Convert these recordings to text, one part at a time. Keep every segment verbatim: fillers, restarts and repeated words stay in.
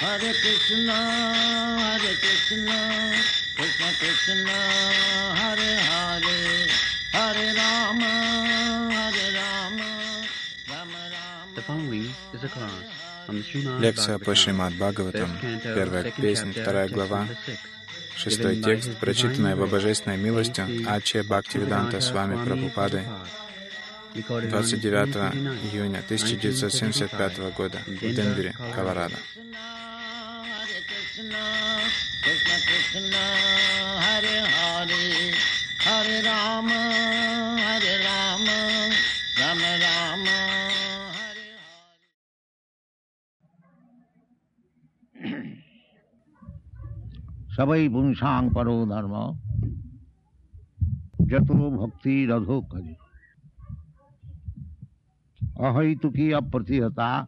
Hare Krishna, Hare Krishna, Krishna Krishna, Hare Hare, Hare Rama, Hare Rama, Rama Rama. The following is a class from the Srimad Лекция по Шримад Bhagavatam, Бхагаватам, first canto, первая second песня, chapter, вторая text глава, number six, шестой given by текст, His прочитанный его Divine божественной Grace, милостью A C Аче Бхактивиданта Bhaktivedanta Свами Swami Прабхупадой Prabhupada, recorded on двадцать девятого June twenty-ninth, июня тысяча девятьсот семьдесят пятого года in в Denver, Денвере, Colorado. Колорадо. Hare Krishna, Krishna Krishna, Hare Hare, Hare Rama, Hare Rama, Rama Rama, Hare Hare. Sabai Punsang Paro Dharma, Jato Bhakti Radho Kaji, Ahai Tuki Apratihata,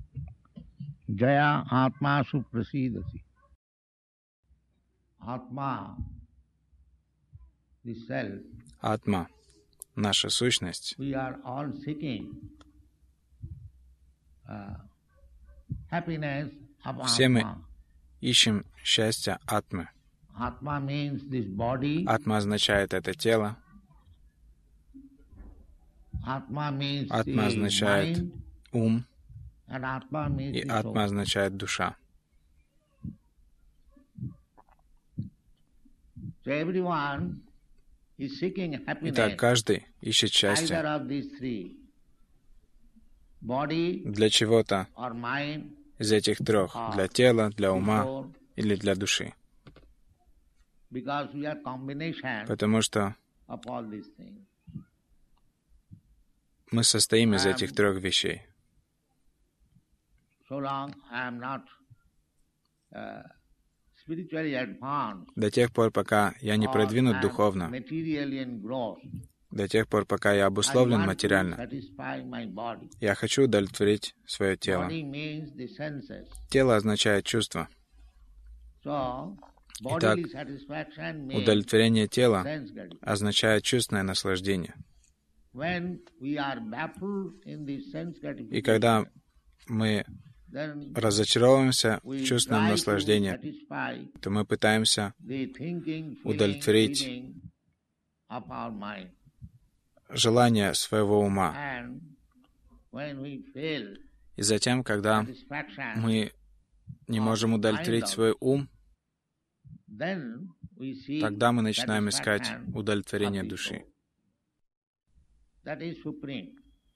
Jaya Atma Suprasidati. Atma, the self, Атма, наша сущность, we are all seeking uh, happiness of все мы Atma. ищем счастье Атмы. Atma means this body, Атма означает это тело, Atma means Атма the означает mind, ум, and Atma means и the Атма soul. означает душа. So everyone is seeking happiness, Итак, каждый ищет either счастье of these three, body для чего-то or mind, из этих трех, для тела, для ума soul, или для души. because we are combination Потому что of all these things. мы состоим из этих трех вещей. So long I am not uh, spiritually advanced, До тех пор, пока я не or продвинут I am духовно, materially engrossed, до тех пор, пока я I обусловлен want to материально, satisfy my body. я хочу удовлетворить свое тело. Body means the senses. Тело означает чувство. So, Итак, bodily satisfaction means удовлетворение тела sense gratification. означает чувственное наслаждение. When we are baffled in the sense И когда gratification, мы then разочаровываемся в we чувственном try to наслаждении, satisfy то мы пытаемся the thinking, feeling, удовлетворить feeling of our mind. желание своего ума. And when we fail И затем, когда satisfaction, мы не можем удовлетворить свой ум, then we see тогда мы начинаем искать satisfaction удовлетворение of the души. soul. That is supreme.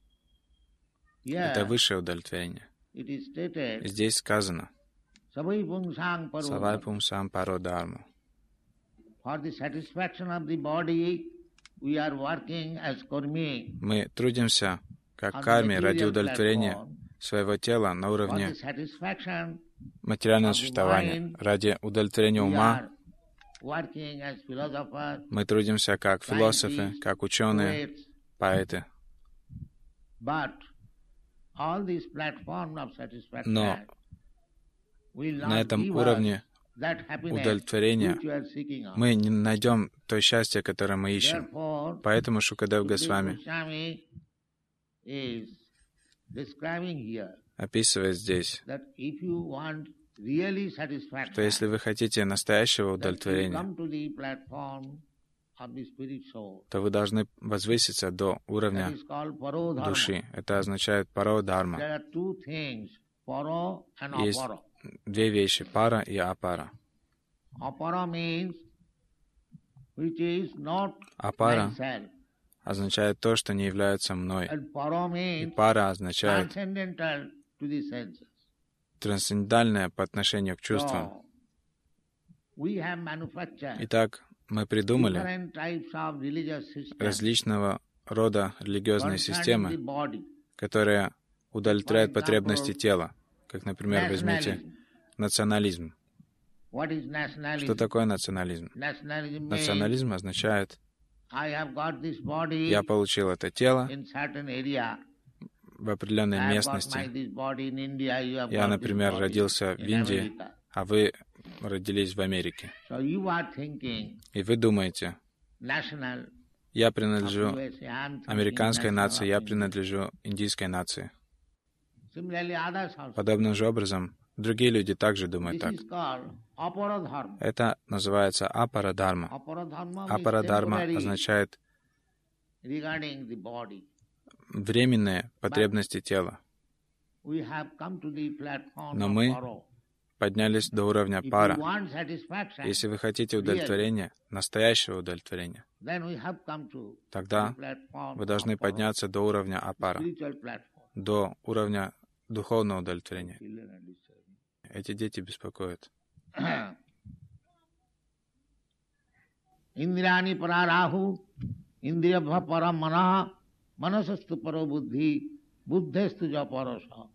Это Here высшее удовлетворение. it is stated, Здесь сказано Savai Pungsang Paro «Савай Dharma». пумсам паро дharma». For the satisfaction of the body, we are working as karmi. Мы трудимся как On the карме ради material удовлетворения platform, своего тела на for уровне the satisfaction, материального of the существования. mind, Ради удовлетворения we ума are working as philosophers, мы трудимся как философы, scientists, как ученые, poets, поэты. but all these platforms of satisfaction Но will на not этом give us уровне that happiness удовлетворения which we are seeking of. мы не найдем то счастье, которое мы ищем. Therefore, Поэтому Шукадев Sukadeva Госвами Goswami is describing here описывает здесь, that if you want really satisfaction, что если вы хотите настоящего then you удовлетворения, come to the platform of the spirit soul. то вы должны возвыситься до That уровня is called paro dharma. души. Это означает паро дharma. There are two things, paro and Есть apara. две вещи — пара и апара. Apara means which is not Апара myself, означает то, что не является мной. and paro И means пара означает transcendental to the senses. трансцендентальное по отношению к чувствам. So, we have manufactured Итак, мы придумали different types of religious systems различного рода религиозные concerning the системы, body. которые удовлетворяют For example, потребности тела. Как, например, возьмите Nationalism. национализм. What is nationalism? Что такое национализм? Nationalism means Национализм означает, I have got this body я получил это тело in certain area. в определенной I have got my местности. this body in India. You have Я, got например, this body родился в in Индии, America. а вы родились в Америке. So you are thinking И вы думаете, national я of принадлежу U S A, I'm thinking американской national нации, of я India. принадлежу индийской нации. Similarly, others also. Подобным же образом, другие люди также думают This так. is called aparadharma. Это называется апарадхарма. Aparadharma means Апарадхарма temporary означает regarding the body. временные потребности тела. We have come to the platform Но of мы paro. поднялись до уровня If you пара. want satisfaction, Если вы хотите удовлетворения, настоящего удовлетворения, then we have come to тогда the platform вы должны of paro, подняться до уровня апара, spiritual platform. до уровня духовного удовлетворения. Children are disturbing. Эти дети беспокоят. Indrani pararahu, indriyabha param manaha, manasastu paro buddhi, buddhestu ja parasa.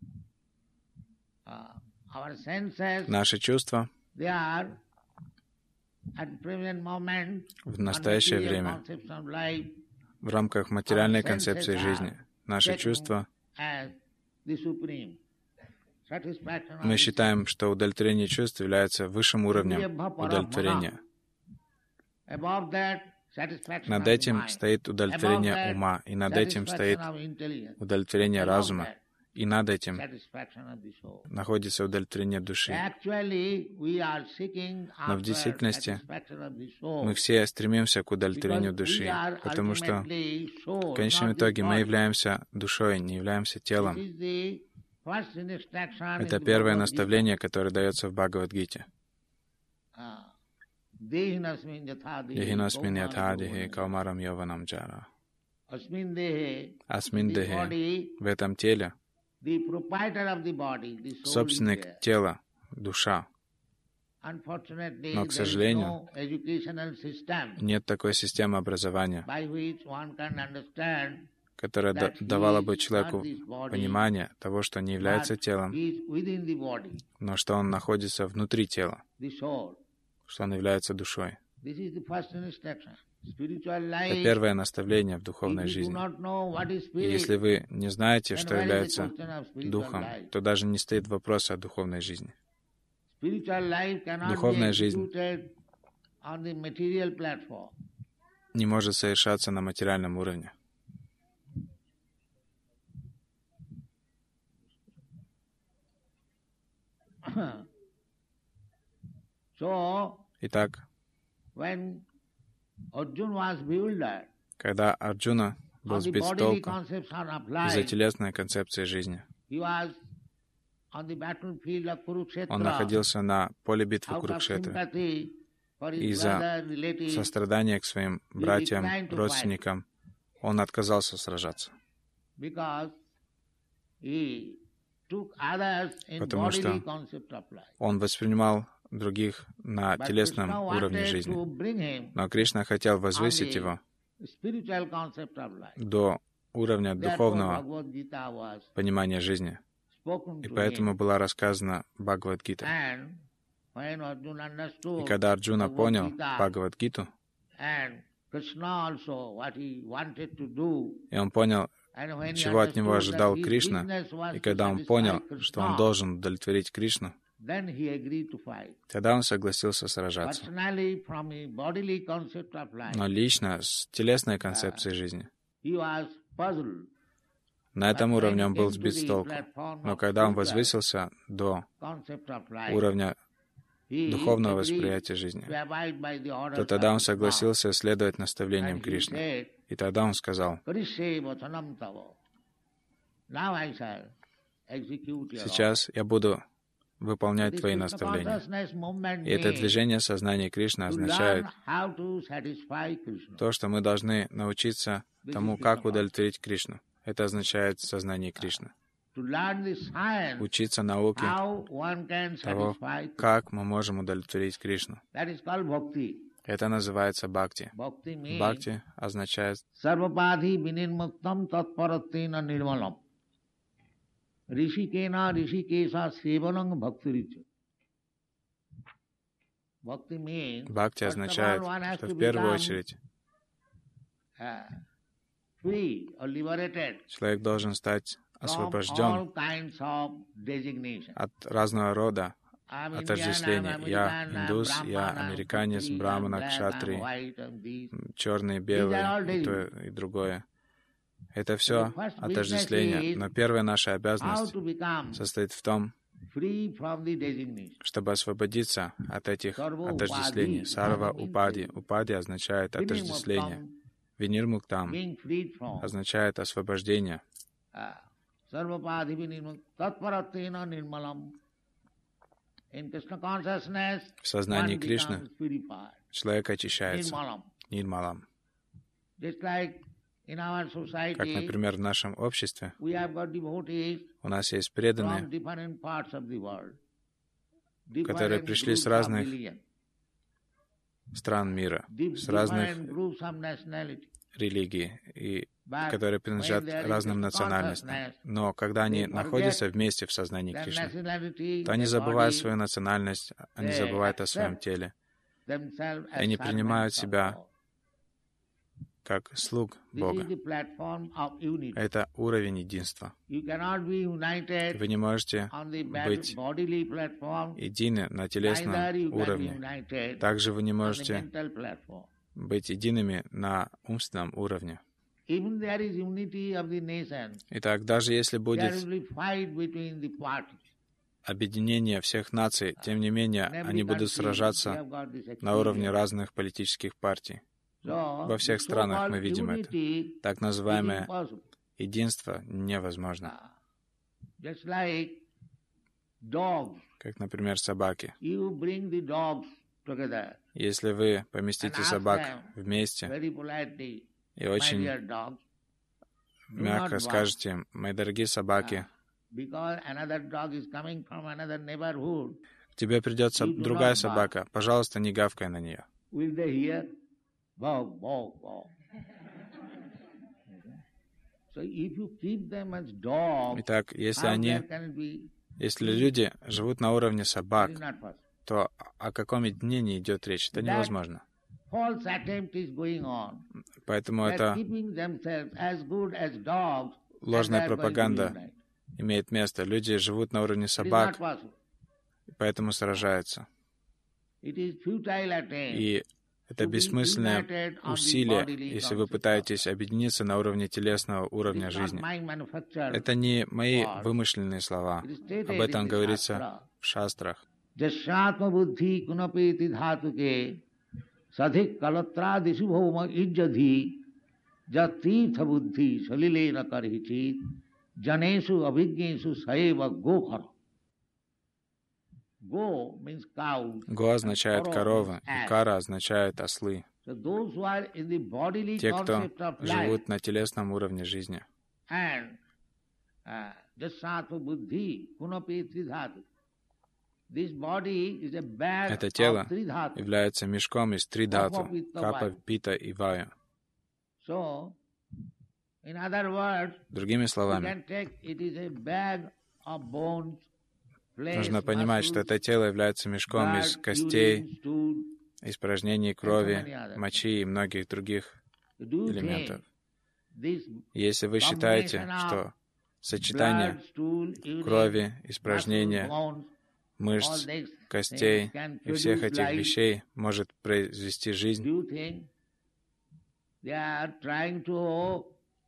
Uh, Our senses, Наши чувства they are at present moment, в on настоящее material время concepts of life, в рамках материальной концепции жизни. Наши чувства, as the supreme. Satisfaction of мы the считаем, что удовлетворение чувств является высшим уровнем удовлетворения. Above that, satisfaction Над of the этим mind. стоит удовлетворение Above that, ума, и над этим стоит satisfaction of intelligence. удовлетворение Above разума, that, и над этим satisfaction of the soul. находится удовлетворение души. Actually, we are seeking Но в after действительности satisfaction of the soul, мы все стремимся к удовлетворению because we души, are потому что ultimately soul, в конечном not this итоге мы body. являемся душой, не являемся телом. This is the first instruction in Это the первое Bhagavad Gita. наставление, которое дается в Бхагавад-гите. Ah. Dehinasmin yathadi Ягинасмин kaumara ятхадихи yovana. каумарам йованам джара. Asmin dehe, Асмин the дехе. body, В этом теле the proprietor of the body, the soul is собственник there. тела, душа. Unfortunately, Но, к there is сожалению, no educational system Нет такой системы образования, by which one can understand которая да- that he давала бы is человеку not this body, понимание того, что не является but телом, he is within the body, но что он находится внутри тела, the soul. что он является душой. This is the first instruction. Spiritual life, Это первое наставление в if духовной you do жизни. not know what is И spirit, если вы не знаете, then что where is the является question of spiritual духом, life? то даже не стоит вопроса о духовной жизни. Spiritual life cannot Духовная be жизнь executed on the material platform. Не может совершаться на материальном уровне. So, Итак, when Arjuna was bewildered, когда Арджуна how был the сбит с bodily толку concepts are из-за applied, телесной концепции жизни, he was on the battlefield of он Kurukshetra, находился на поле битвы out of Курукшетры. sympathy for his Из-за brother, relatives, Сострадание к своим братьям, родственникам, он отказался сражаться, because he took others in Потому что bodily concept of life. он воспринимал других на But телесном Krishna уровне wanted жизни. to bring him Но Кришна хотел on возвысить the его spiritual concept of life. до уровня Therefore, духовного Bhagavad Gita was понимания жизни. spoken И to поэтому him. была рассказана Бхагавад-гита. And when Arjuna understood И когда Арджуна Bhagavad понял Gita, Бхагавад-гиту, and Krishna also what he wanted to do, и он понял, and when he чего от него understood ожидал that his Кришна, business was и to когда он satisfy понял, Krishna, что он должен удовлетворить Кришну, then he agreed to fight. тогда он согласился сражаться. Personally, from a bodily concept of life, Но лично с телесной концепцией жизни, he was puzzled. на этом But уровне when он he был came to сбит с the толку. platform Но of когда он spiritual возвысился до concept of life, уровня he духовного agreed восприятия жизни, to abide by the orders то тогда of он Krishna. согласился следовать наставлениям And he Кришны. said, И тогда он сказал: "Karishe vachanam tava. Now I shall execute your «Сейчас я буду выполнять order." твои This наставления». Krishna-consciousness movement И это means движение сознания Кришны to означает learn how to satisfy Krishna. то, что мы должны научиться тому, как удовлетворить Кришну. Это означает сознание Кришны. To learn the science Учиться науке how one can того, satisfy Krishna. как мы можем удовлетворить Кришну. That is called bhakti. Это называется бхакти. Bhakti means Бхакти означает sarvapadhi vinirmuktam tatparatena nirmalam. Rishikena rishikesa sevanam bhaktiricha. Bhakti means Бхакти first of all, означает, one has что to в первую become, очередь uh, free or liberated человек должен стать from all освобожден kinds of designation. от разного рода I'm Indian, I'm отождествления. Я American, I'm индус, я Brahman, I'm американец, Khatri, I'm брамана, black, I'm кшатри, white, I'm this. черный, These are all белый, и days. то, и другое. Это все отождествление. Но первая наша how обязанность to become состоит в том, free from the designation. чтобы освободиться от этих Sarva отождествлений. upadi. Сарва Upadi means упади. freedom. Упади означает отождествление. Vinimuktam, Винирмуктам being freed from. означает освобождение. Ah, Sarvapadi vinimuktam tatparatena nirmalam. In Krishna consciousness, В сознании one Кришны becomes purified. человек очищается. Nirmalam. Нирмалам. Just like in our Как, society, например, в нашем обществе we have got devotees у нас есть from преданные, different parts of the world. которые Different пришли с groups of разных religion, стран мира, dif- с разных different groups of nationality. религий, и But которые принадлежат when they are in разным Krishna национальностям. consciousness, Но когда они they forget находятся вместе в сознании their Кришны, nationality, то они their забывают body, свою национальность, они they забывают о своем accept теле, themselves и они as принимают servants of себя God. как слуг This is Бога. the platform of unity. Это уровень единства. You cannot be united Вы не можете on the bad- быть bodily platform, едины на телесном neither you can be уровне. united Также вы не on the можете mental platform. быть едиными на умственном уровне. Even there is unity of the nation, Итак, даже если there будет will be fight between the parties. объединение всех наций, тем не менее, In every они будут country, we сражаться have got this на уровне experience. разных политических партий. So, Во всех the странах мы so-called видим это. unity Так is называемое impossible. единство невозможно. Ah, Just like dogs, Как, например, собаки. you bring the dogs together Если вы поместите собак вместе very politely, и my очень dear dogs, мягко скажете им: «Мои дорогие собаки, because another dog is coming from another neighborhood, к тебе придет соб- You do другая not bark. собака, пожалуйста, не гавкай на нее». will they hear? Wow, wow, wow. So if you keep them as dogs, Итак, если how они, there can it be? если люди живут на уровне It собак, is not possible. то о каком единении идет речь? Это That- невозможно. False attempt is going on. Поэтому They are это keeping themselves as good as dogs, and ложная they are going to пропаганда unite. имеет место. Люди живут на уровне It is not собак, possible. поэтому сражаются. It is futile attempt. И это to be бессмысленное united on the усилие, bodily если вы concept. пытаетесь объединиться на уровне телесного It уровня is not жизни. my manufacture. Это не мои words. вымышленные слова. It is stated Об этом in the говорится Shastra. в шастрах. Jashatma buddhi kunapeti dhatuke sadhik kalatradisu bhoma ijjadhi jatirtha buddhi salilena karhichit janesu abhignesu saeva gokhara. Go means cow. Го означает and корова, means и ass. кара означает ослы. So those who are in the bodily Те, кто concept of life живут на телесном уровне жизни. and uh, jasatma buddhi kunapeti dhatu. This body is a bag Это тело of three dhatu. является мешком из три дату — капа, пита и ваю. So, in other words, Другими you словами, can take it is a bag of bones, flesh, нужно понимать, что muscles, это тело является мешком из blood, костей, urine, stool. испражнений крови, мочи и многих других Do you элементов. think this Если вы считаете, combination что of сочетание blood, stool, urine, крови, muscle, испражнения, bones, мышц, all these костей things can и всех produce этих life, вещей может произвести do жизнь, you think they are trying to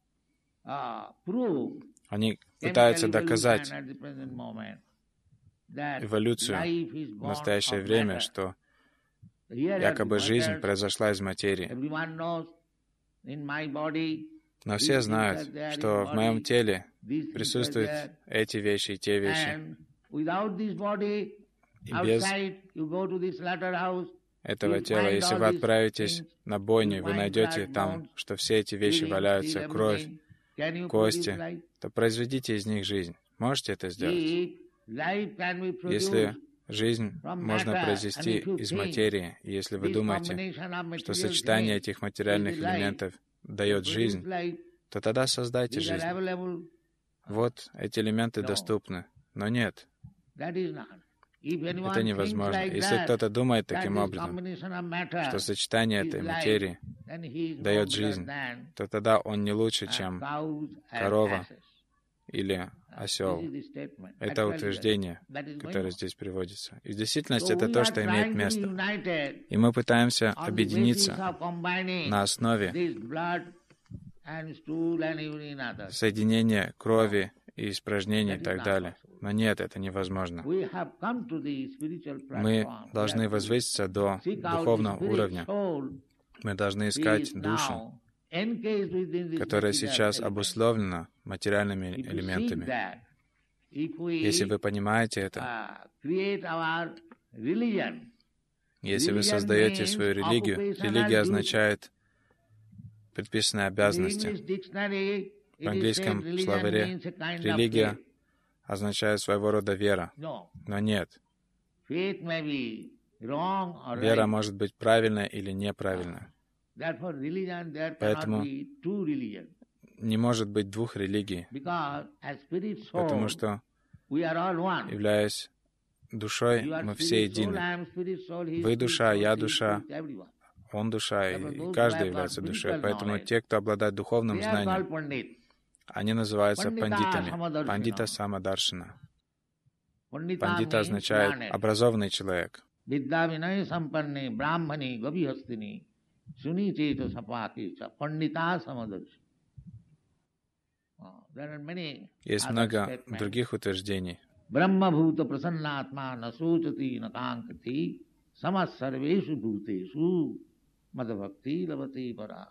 uh, prove они chemical пытаются evolution доказать at the present moment that эволюцию life is в born настоящее of время, matter. что Here якобы are the жизнь matters. произошла из материи. Everyone knows in my body, Но все знают, что в моем теле these things are присутствуют there, эти вещи и те вещи. and without this body, И без outside, you go to the slaughterhouse, этого you тела, find если all вы these отправитесь things, на бойню, you вы find найдете blood, там, bones, что все эти вещи urine, валяются, steel, кровь, everything. Can you produce кости, life? то произведите из них жизнь. Можете это сделать? If life can be produced Если жизнь from можно matter, произвести and if you из think материи, и если вы this думаете, combination of что material сочетание things этих материальных is the life, элементов дает produce жизнь, life, то тогда создайте these are жизнь. available, Вот эти элементы No. доступны. Но нет, that is not. If anyone это thinks невозможно. like Если that, кто-то думает that таким this образом, combination of matter что сочетание is этой life, материи then he is дает no better жизнь, than, то тогда он не лучше, uh, чем cows and корова asses. или This осел. is the statement. Это Actually, утверждение, that is going которое on. здесь приводится. И в действительности So это we то, are что trying имеет to be место. united И мы пытаемся on the basis объединиться of combining на основе this blood and stool and urine others. соединение крови и испражнений и так далее. Но нет, это невозможно. We have come to the spiritual Мы platform. должны We have to возвыситься до seek out the духовного spirit уровня. soul Мы должны which искать is душу, now encased within this которая material сейчас element. обусловлена материальными If you seek элементами. that, if we, Если вы понимаете это, uh, create our religion, если вы создаете свою религию, религия означает предписанные in the обязанности. English dictionary, В it is английском said religion словаре means a kind of религия faith. означает своего рода вера. No, Но нет, faith may be wrong or вера right. может быть правильная или неправильная. Therefore, religion, there cannot Поэтому be two religions. не может быть двух религий, Because as spirit soul, потому что, we are all one. являясь душой, You are мы все spirit soul, едины. I am spirit soul, he is Вы spirit душа, soul, я he is душа, spirit, everyone. Он душа, и Those каждый who have является got душой. spiritual Поэтому knowledge, те, кто обладает духовным They are знанием, called Pandit. они называются Пандита пандитами. самадаршина. Пандита самадаршина. Pandita Пандита means означает learned. образованный человек. Vidya vinay sampanne brahmani gabihastini suni cheta sapati cha pandita samadarshi. There are many Есть other много statements. других утверждений. Brahma bhuta prasannatma na sochati na kankati samas sarveshu bhuteshu madbhakti lavati para.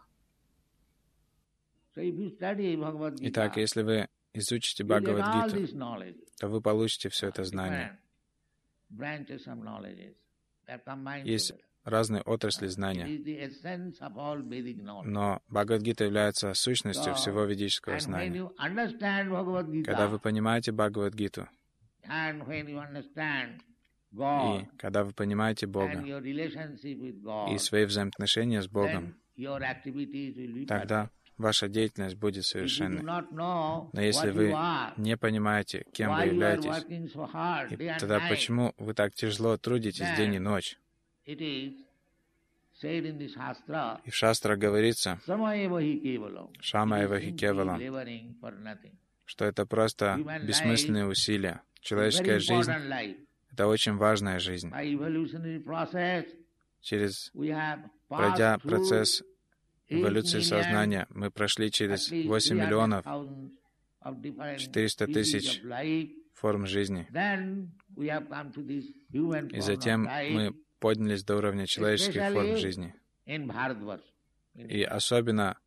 So if you study Bhagavad Gita, Итак, если вы изучите you get all Бхагавад-гиту, this knowledge, то вы получите все это знание. different branches of knowledge, they are combined Есть together. разные отрасли It знания, is the essence of all Vedic knowledge. но Бхагавад-гита является сущностью So, всего ведического and when знания. you understand Bhagavad Когда вы Gita, понимаете Бхагавад-гиту, and when you understand и God когда вы понимаете and Бога, your relationship with и God, свои взаимоотношения с then Богом, your activities will be тогда perfect. ваша деятельность будет If you do совершенной. not know Но если what вы you are, не понимаете, кем вы why you are являетесь, working so hard и day and тогда night, почему вы так тяжело трудитесь день и ночь? it is said in the Shastra, И в шастрах говорится, Samayeva hi kevalam. Шамаева It is simply Хикевалам, laboring for nothing. что это просто Human бессмысленные усилия. It's a Человеческая very жизнь important life. — это очень важная жизнь. By evolutionary process, Через, we have пройдя passed through процесс eight эволюции million, сознания, мы прошли at через least восемь three hundred миллионов thousand of different четыреста species тысяч of life. форм жизни. Then we have come to this human И form затем of life мы поднялись до уровня человеческих форм Especially жизни. in Bharatvarsh. In И особенно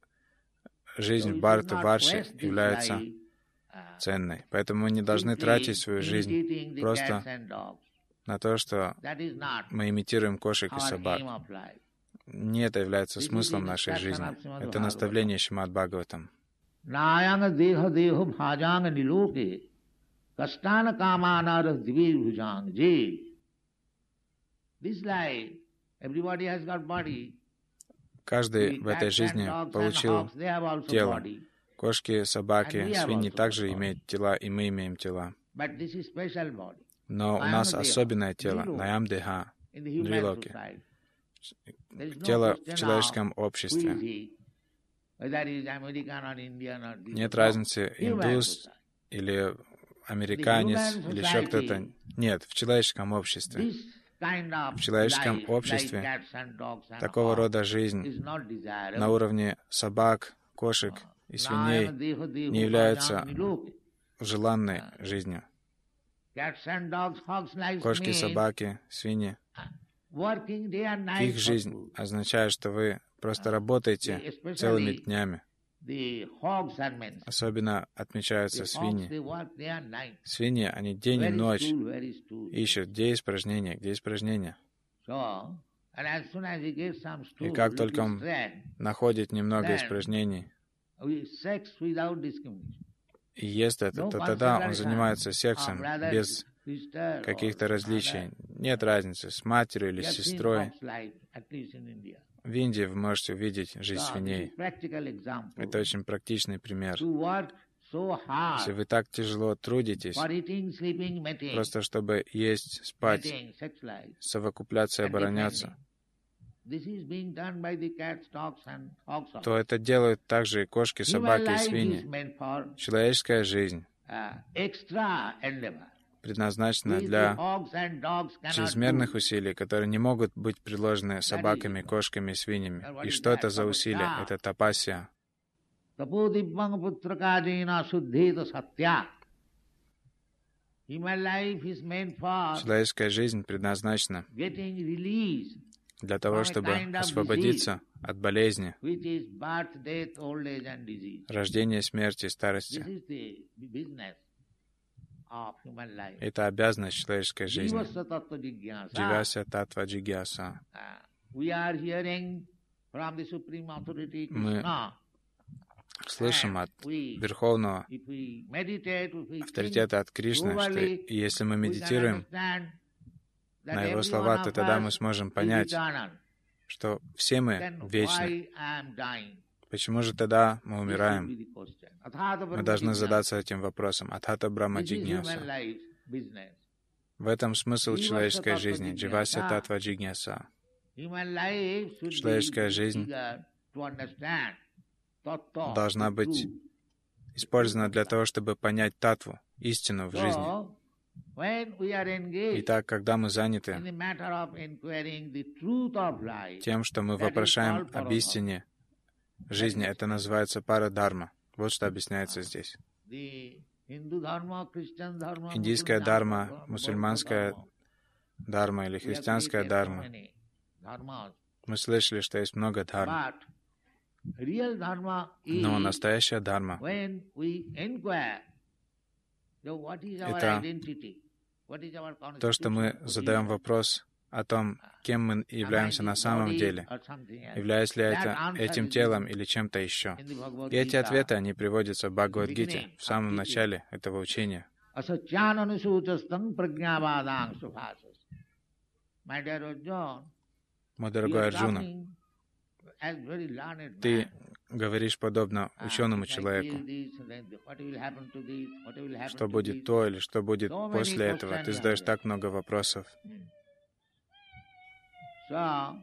жизнь So в we should Бхарата-варше not waste this является life, uh, ценной. Поэтому мы не должны simply тратить свою жизнь imitating the просто cats and dogs. на то, что That is not мы имитируем кошек и our собак. aim of life. Не это является This is смыслом the нашей instruction жизни. of Srimad Это Bhagavatam. наставление Шримад Бхагаватам. Nayanga deha deho bhajanga niloke kastana kamanara divi bhujang je. This life, everybody has got body. Каждый The в этой cats and жизни dogs and получил hogs, they have also тело. body. Кошки, собаки, And we have свиньи also также got body. имеют тела, и мы имеем тела. But this is special body. Но у Наям нас деха, особенное тело, дрило. наям-деха, In the human дрилоки, society. There is no тело question в of человеческом who обществе. is he, whether he is American or Indian or this Нет or разницы, that. Human индус society. или американец, human или еще society, кто-то. Нет, в человеческом обществе. This kind of В человеческом life, обществе like cats and dogs and Такого hogs, рода жизнь is not desirable. на уровне собак, кошек и свиней Nayana deho deho не является bhajang niloke. желанной жизнью. Cats and dogs, hogs like Кошки, me, собаки, свиньи. working day and night Их for жизнь food. означает, что вы просто работаете Especially целыми днями. The hogs are mentioned. Особенно отмечаются The hogs, свиньи. they work day and night. Свиньи, они день и Where is ночь stool, where is stool? ищут, где испражнения, где испражнения. So, and as soon as we get some stool, И как little только он strand, находит немного Then- испражнений we sex without discrimination. и ест это, No то тогда он consideration занимается of сексом brother, без sister, or каких-то различий. mother. Нет разницы, с матерью или We с have seen сестрой. hogs life, at least in India. В Индии вы можете увидеть жизнь So, this свиней. is practical example. Это очень практичный пример. To work so Если hard вы так тяжело трудитесь, for eating, sleeping, mating, просто чтобы есть, спать, mating, sex life. совокупляться и and обороняться, defending. This is being done by the cats, dogs, and hogs. also. то это делают также и кошки, Human собаки и life is свиньи. meant for Человеческая жизнь uh, extra endeavor. предназначена Which the для hogs and dogs cannot чрезмерных do. усилий, которые не могут быть приложены собаками, кошками и свиньями. И что это за усилия? Это тапасия. Tapodivyang putrakajena suddheta satya. Human life is meant for Человеческая жизнь предназначена getting release для того, чтобы освободиться от болезни, which is birth, death, old age and disease. рождения, смерти и This старости. is the business of human life. Это обязанность человеческой жизни. Jivasya tattva jigyasa. Дживася татва джигьяса. Uh, We are hearing from the supreme authority Мы Krishna. слышим And от we, Верховного if we meditate, if we think, авторитета, от Кришны, что slowly, и если мы we can медитируем understand that на его every слова, one то of тогда us мы сможем is понять, eternal. что все мы Then вечны. why I am dying? Почему же тогда мы This should умираем? be the question. Athata Мы должны Brahma задаться этим вопросом. Атхата Брахма This is human Джигняса. life business. В этом смысл Дживася человеческой татва жизни. джигняса. Дживася татва джигняса. Human life should Человеческая be жизнь eager to understand tattva, должна the быть truth. использована для того, чтобы понять татву, истину в жизни. So, when we are engaged Итак, когда мы in заняты the matter of inquiring the truth of life, тем, что мы that is вопрошаем called об paradharma. истине жизни, это называется парадхарма. Вот что объясняется здесь. The Hindu dharma, Christian dharma, Индийская Muslim дарма, dharma, мусульманская Bauddha дарма или dharma. We have христианская created so дарма. many dharmas. Мы слышали, что есть много дхарм. But real dharma is Но настоящая дарма when we inquire, so what is our Это identity? What is our то, что мы constitutional задаем position? вопрос о том, кем мы Am I являемся на this самом body деле, or something else? являюсь ли That это answer этим is телом или чем-то еще. in the Bhagavad И эти Gita. ответы, они приводятся в Бхагавадгите, beginning в самом of начале этого учения. Asacyananusutastang pragnavadang suphasas. My dear Arjuna, Мой you дорогой are Арджуна, talking as very learned ты man. говоришь подобно Ah, ученому if I человеку, kill this, then what will happen to this, what will happen что to будет this. то или что будет So many после этого. questions Ты are задаешь there. так много вопросов. So,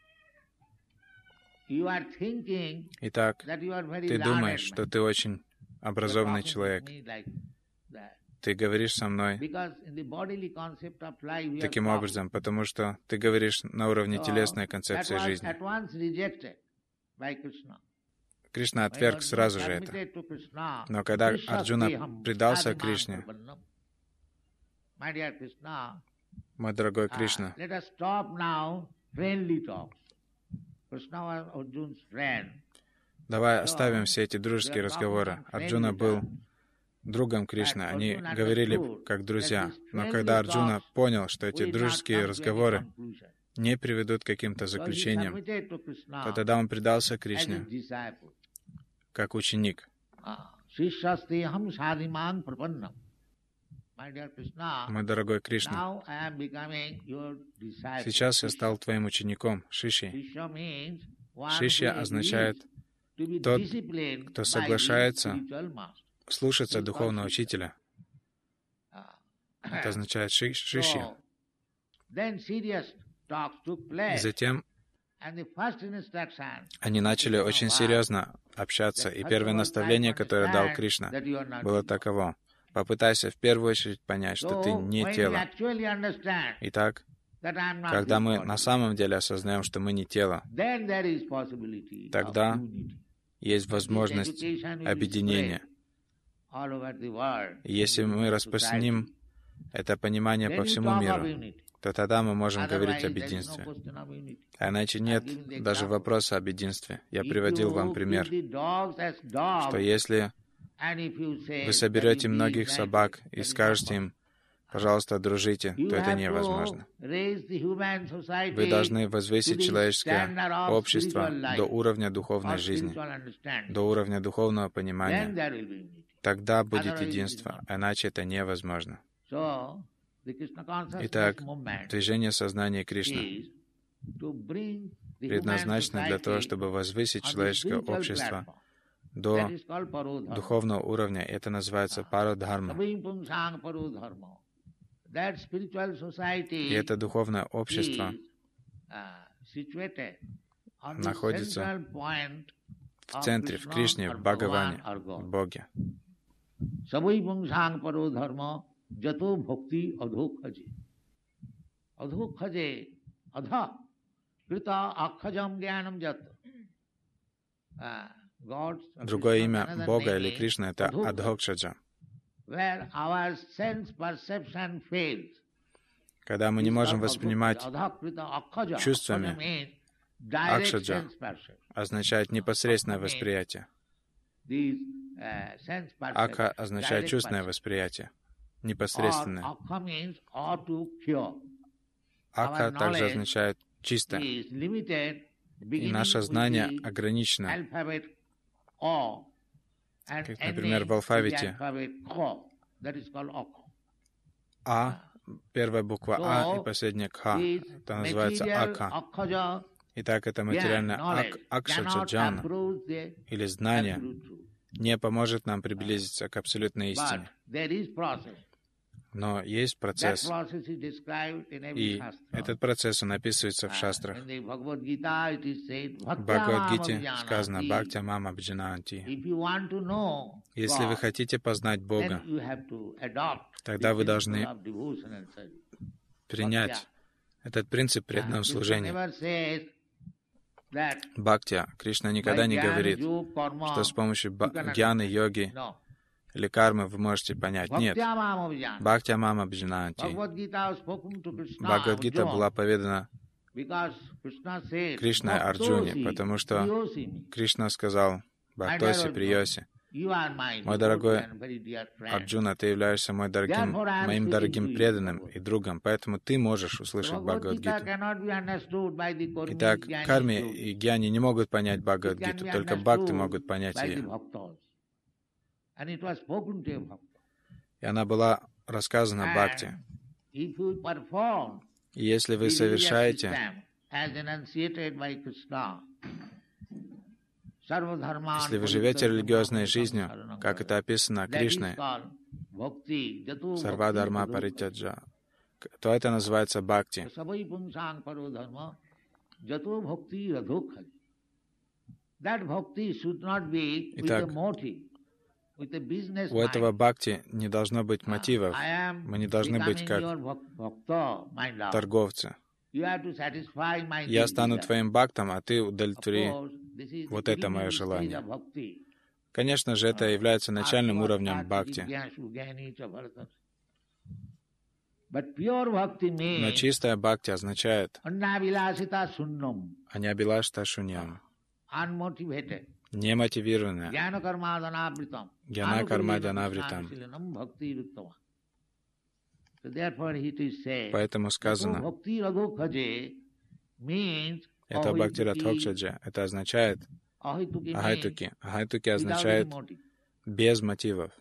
you are thinking Итак, that you are very ты learned думаешь, man. что ты очень You are образованный talking with человек. me like that. Ты говоришь со мной Because in the bodily concept of life, we are таким talking. образом, потому что ты говоришь на уровне So, телесной that концепции was жизни. at once rejected by Krishna. Кришна When отверг Arjuna сразу же это. submitted to Krishna, Но когда Krishna Арджуна Deham предался Sadimam Кришне, Prabannam. My dear Krishna, мой дорогой ah, Кришна, let us stop now friendly talks. Krishna was Arjuna's friend. давай оставим все эти дружеские разговоры. Арджуна был другом Кришны, они говорили как друзья. Но когда Арджуна понял, что эти дружеские разговоры не приведут к каким-то заключениям, то тогда он предался Кришне как ученик. Shishasteham sadimang prapannam. My dear Krishna, Мой дорогой Кришна, now I am becoming your disciple. сейчас я стал твоим учеником, Шиши. Shishya means one Шишья who означает agrees to be тот, disciplined кто by his соглашается spiritual master. слушаться духовного учителя. Ah. Это означает ши- Шиши. So, then serious talks took И place. затем And the first instruction они начали очень серьезно общаться, и первое наставление, которое дал Кришна, that you are not было ego. таково. Попытайся в первую очередь понять, что ты So, не when we тело. actually understand Итак, that I am not когда this мы body, на самом деле осознаем, что мы не тело, then there is possibility of тогда unity. есть This возможность education will be объединения. spread all over the world, И если мы in распространим society. это понимание Then по you всему talk of миру, unity. то тогда мы можем говорить Otherwise, об there is no единстве. question of unity. А иначе нет I'm giving the даже example. вопроса об единстве. Я If приводил you вам keep пример, the dogs as dogs, что если and if you say вы that соберете you многих be собак united, и that is not скажете им, пожалуйста, дружите, You то это have невозможно. to raise the human society Вы должны to возвысить the человеческое standard of общество spiritual life, до уровня or духовной жизни, spiritual understanding. до уровня духовного Then понимания. there will be unity. Тогда будет Otherwise it is единство, not. а иначе это невозможно. So, the Krishna consciousness Итак, movement движение сознания Кришны is to bring the human предназначено для того, society чтобы возвысить on the человеческое spiritual общество platform. до That is called parodharma. духовного уровня. Это называется парадхарма. Sabim pungsang parodharma. That spiritual society И это духовное общество is, uh, situated on the находится central point в of центре, в Krishna Кришне, or в Бхагаване, Bhagavan or God. в Боге. Sabui pungsang parodharma jato bhakti adhokhaje. Adhokhaje, adha, krita akhajam jnanam jat. Uh, Другое имя Бога или Кришны — это Адхокшаджа. Когда мы не можем воспринимать чувствами, Акшаджа означает непосредственное восприятие. Ака означает чувственное восприятие, непосредственное. Ака также означает чистое. И наше знание ограничено. Как, например, в алфавите А, первая буква А и последняя Кха, это называется Ака. Итак, это материальное ак, Акшаджаджана, или знание, не поможет нам приблизиться к абсолютной истине. Но есть процесс, и этот процесс, он описывается в шастрах. В Бхагавад-гите сказано «Бхактя мам абджананти». Если вы хотите познать Бога, тогда вы должны принять этот принцип преданного служения. Бхактя, Кришна никогда не говорит, что с помощью гьяны, йоги или кармы вы можете понять. Нет. Бхактя мама бхджананти. Бхагавад-гита была поведана Кришной Арджуне, потому что Кришна сказал Бхактоси Прияси: «Мой дорогой Арджуна, ты являешься мой дорогим, моим дорогим преданным и другом, поэтому ты можешь услышать Бхагавад-гиту». Итак, карми и гьяни не могут понять Бхагавад-гиту, только бхакты могут понять ее. И она была рассказана бхакти. И если вы совершаете Если вы живете религиозной жизнью, как это описано Кришной, Сарва Дharma Паритяджа, то это называется бхакти. Итак, у этого бхакти не должно быть мотивов. Мы не должны быть как торговцы. Я стану твоим бхактом, а ты удовлетвори вот это мое желание. Конечно же, это является начальным уровнем бхакти. Но чистая бхакти означает аньябилашта шуньям, немотивированная, гьяна кармадянавритам. Поэтому сказано, это бхакти радхокшаджа, это означает агайтуки. Агайтуки означает без мотивов.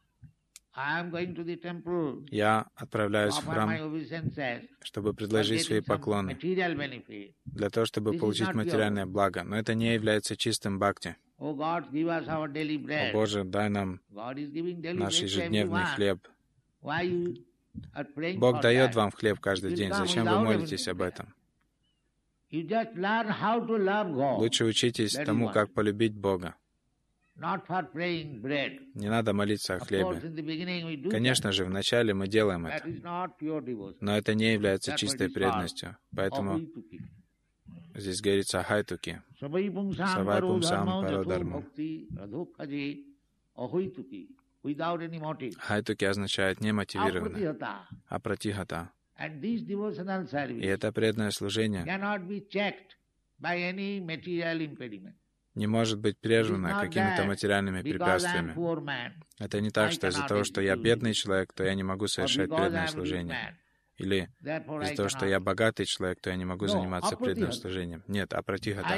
Я отправляюсь в храм, чтобы предложить свои поклоны, для того, чтобы получить материальное благо. Но это не является чистым бхакти. О Боже, дай нам наш ежедневный хлеб. Бог дает вам хлеб каждый день. Зачем вы молитесь об этом? Лучше учитесь тому, как полюбить Бога. Не надо молиться о хлебе. Конечно же, вначале мы делаем это, но это не является чистой преданностью. Поэтому здесь говорится «ахайтуки». «Савай пумсам пародарму». Ахайтуки означает не мотивированно, а пратихата. И это преданное служение не может быть прервано какими-то материальными препятствиями. Это не так, что из-за того, что я бедный человек, то я не могу совершать преданное служение. Или из-за того, что я богатый человек, то я не могу заниматься преданным служением. Нет, а пратихата.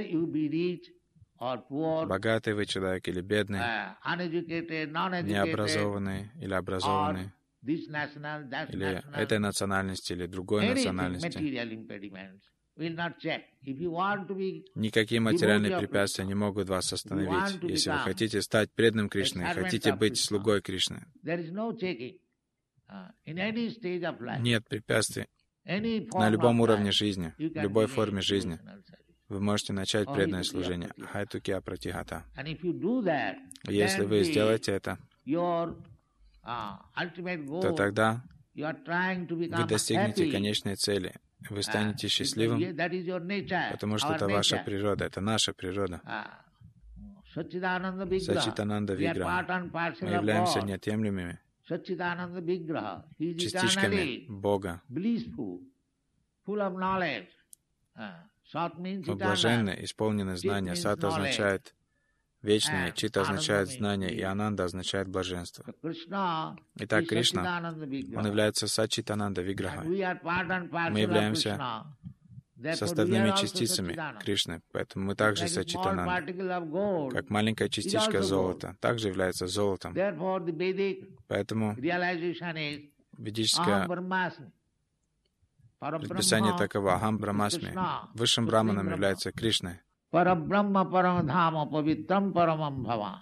Богатый вы человек или бедный, необразованный или образованный, или этой национальности, или другой национальности. Никакие материальные препятствия не могут вас остановить, если вы хотите стать преданным Кришне, хотите быть слугой Кришны. Нет препятствий на любом уровне жизни, в любой форме жизни. Вы можете начать преданное служение. Ахайтуки апратихата. Если вы сделаете это, то тогда вы достигнете конечной цели. Вы станете счастливым, потому что это ваша природа, это наша природа. Саччидананда Виграха. Саччитананда We are Виграха. part and parcel Мы of являемся God. неотъемлемыми Саччидананда Виграха. He is частичками eternally Бога. blissful, full of knowledge. Uh, Sat means Мы eternal. блаженны, исполнены знания. Сат означает вечное, Чит означает знание, и Ананда означает блаженство. So Krishna Итак, is Кришна, Саччидананда Он Виграха. является Саччитананда And Виграхой. we are part and parcel Мы of являемся Krishna. Therefore, we are составными also частицами Саччидананда. Кришны, поэтому мы также Like a small Саччитананда. particle of gold. Как маленькая частичка also золота также является золотом. Therefore, the Vedic Поэтому realization is Aham ведическое Brahmasmi. предписание Парабрахма таково: Ахам is Брамасми. Krishna. Высшим Supreme браманом Brahma. является Кришна. Парабрахма Парамадхама Павитрам Парамам Бхава.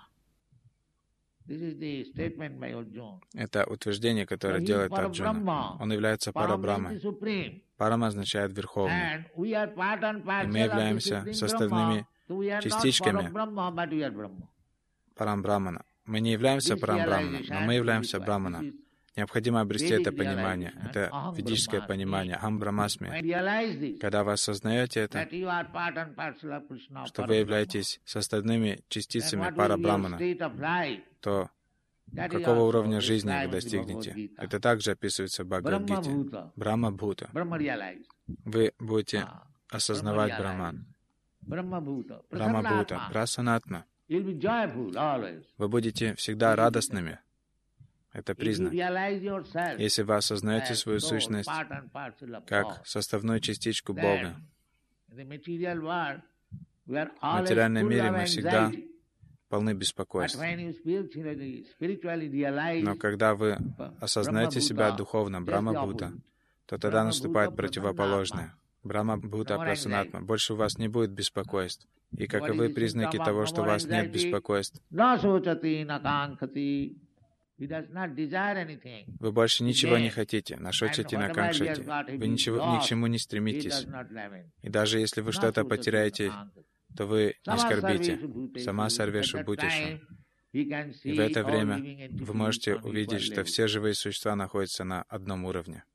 This is the statement by Arjuna. Это утверждение, которое So he is делает Арджуна. Парабрахма. Он является Param means Парабрамой. the supreme. Парама означает верховный. And we are part and И parcel мы of the являемся supreme составными Brahma. So we are not частичками Parabrahma, but we are Brahma. Парамбрамана. Мы не являемся This Парамбраманом, но мы realization являемся is required. Браманом. This is Необходимо обрести Vedic это понимание. realization. Это Aham ведическое Brahmasmi. понимание. Ахам Брамасми. When you realize this, Когда вы осознаете это, that you are part and parcel of Krishna, что вы Parabrahma, являетесь составными then частицами what will be your Парабрамана, state of life? то That is какого also уровня жизни described вы in the достигнете? Bhagavad-gita. Это также описывается в Бхагавад-гите. Brahma-bhuta. Брахма Бхута. Brahma realized. Вы будете Ah, осознавать Brahma Браман. Brahma-bhuta. Брахма Бхута. Prasannatma. Прасанатма. You'll be joyful always. Вы будете всегда радостными. Это If you признак. realize yourself Если вы осознаете as свою soul, сущность part and parcel of God, как составную частичку Бога, then in the material world, we are в always материальном full мире of мы всегда anxiety. полны But беспокойства. when you spiritually, spiritually realize Но когда вы Brahma осознаете себя Bhuta, духовно, just Брахма the Бхута, opposite. то тогда Брахма наступает Бхута противоположное. Брахма Бхута No more Прасанатма. anxiety. Больше у вас не будет беспокойств. И каковы What is the признаки symptom of того, no что у more вас нет anxiety? беспокойств? Na sochati na kankati. He does not desire anything. Вы больше ничего не Yes. хотите, на шочете, And на whatever he has канкшете. got, if Вы he ничего, lost, ни к чему не He стремитесь. does not lament. И даже если вы Na что-то sochati na потеряете, kankati. то вы не Sama скорбите. sarveshu bhuteshu. Сама сарвешу At that бутишу. time, he can И в see это all время living entities вы можете on equal увидеть, что level. все живые существа находятся на одном уровне.